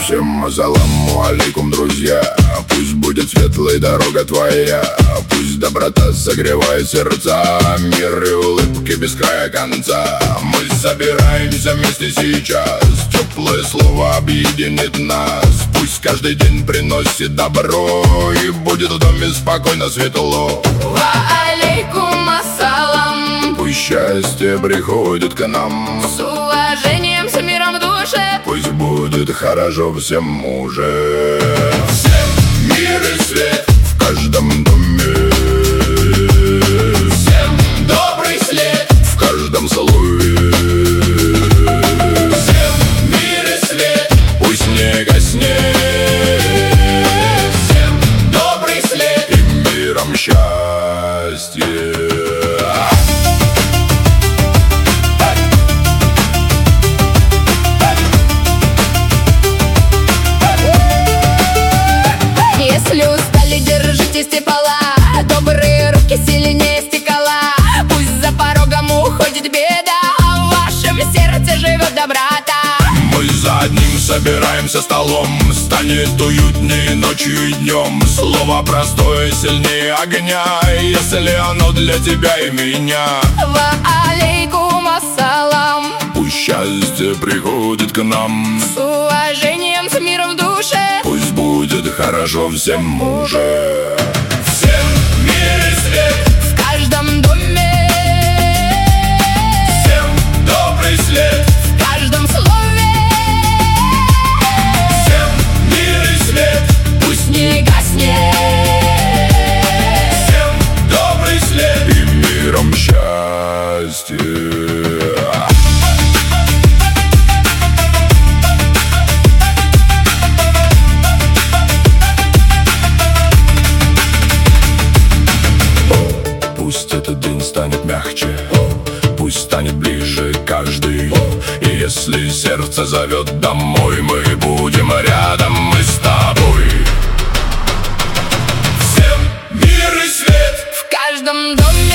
Всем ассаламу алейкум, друзья. Пусть будет светлой дорога твоя, пусть доброта согревает сердца, мир и улыбки без края конца. Мы собираемся вместе сейчас, теплое слово объединит нас. Пусть каждый день приносит добро, и будет в доме спокойно, светло. Ва алейкум ассалам. Пусть счастье приходит к нам С уважением, с миром в душе. Пусть будет хорошо всем уже. Всем мир и свет в каждом доме, Всем добрый след в каждом слове. Всем мир и свет, Пусть не гаснет всем добрый след. и миром счастье. Если устали, держитесь тепла, добрые руки сильнее стекла. Пусть за порогом уходит беда, а в вашем сердце живет доброта. Мы за одним собираемся столом, станет уютнее ночью и днем. Слово простое сильнее огня, если оно для тебя и меня. Ва алейкум ассалам. Пусть счастье приходит к нам, С уважением, с миром в душе. пусть будет хорошо всем уже. Всем мир и свет в каждом доме, Всем добрый след, в каждом слове. всем мир и свет, Пусть не гаснет всем добрый след и миром счастье. Пусть этот день станет мягче, пусть станет ближе каждый. И если сердце зовет домой, мы будем рядом, мы с тобой. Всем мир и свет в каждом доме.